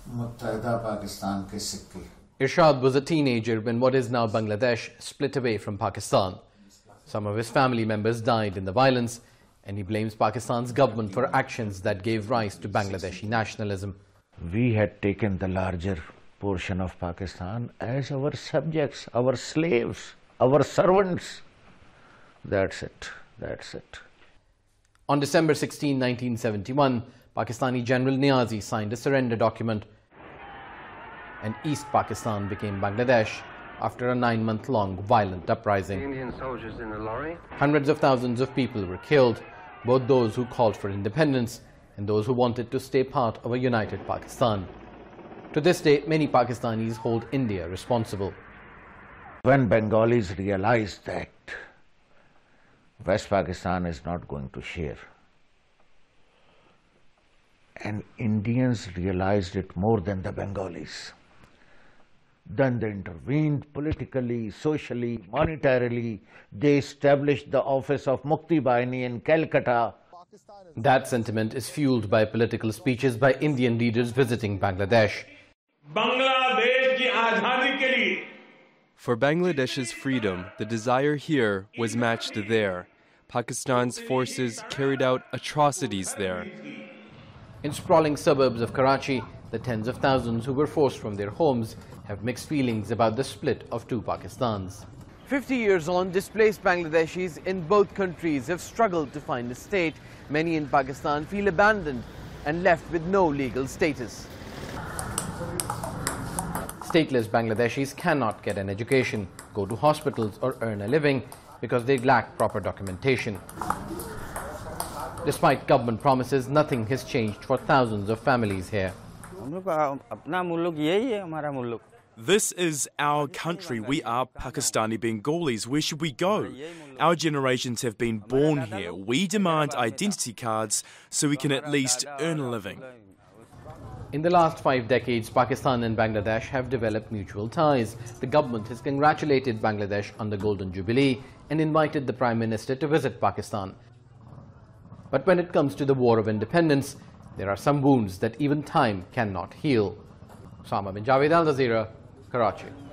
मुत्तहिदा पाकिस्तान के सिक्के. Irshad was a teenager when what is now Bangladesh split away from Pakistan. Some of his family members died in the violence, and he blames Pakistan's government for actions that gave rise to Bangladeshi nationalism. We had taken the larger portion of Pakistan as our subjects, our slaves, our servants. That's it. That's it. On December 16, 1971, Pakistani General Niazi signed a surrender document, and East Pakistan became Bangladesh after a 9-month-long violent uprising. Indian soldiers in the lorry. Hundreds of thousands of people were killed, both those who called for independence and those who wanted to stay part of a united Pakistan. To this day, many Pakistanis hold India responsible. When Bengalis realized that West Pakistan is not going to share, and Indians realized it more than the Bengalis, then they intervened politically, socially, monetarily. They established the office of Mukti Bahini in Calcutta. That sentiment is fueled by political speeches by Indian leaders visiting Bangladesh. For Bangladesh's freedom, the desire here was matched there. Pakistan's forces carried out atrocities there. In sprawling suburbs of Karachi, the tens of thousands who were forced from their homes have mixed feelings about the split of two Pakistans. 50 years on, displaced Bangladeshis in both countries have struggled to find a state. Many in Pakistan feel abandoned and left with no legal status. Stateless Bangladeshis cannot get an education, go to hospitals or earn a living because they lack proper documentation. Despite government promises, nothing has changed for thousands of families here. This is our country. We are Pakistani Bengalis. Where should we go? Our generations have been born here. We demand identity cards so we can at least earn a living. In the last 5 decades, Pakistan and Bangladesh have developed mutual ties. The government has congratulated Bangladesh on the Golden Jubilee and invited the Prime Minister to visit Pakistan. But when it comes to the War of Independence, there are some wounds that even time cannot heal. Sama bin Javed, Al Jazeera, Karachi.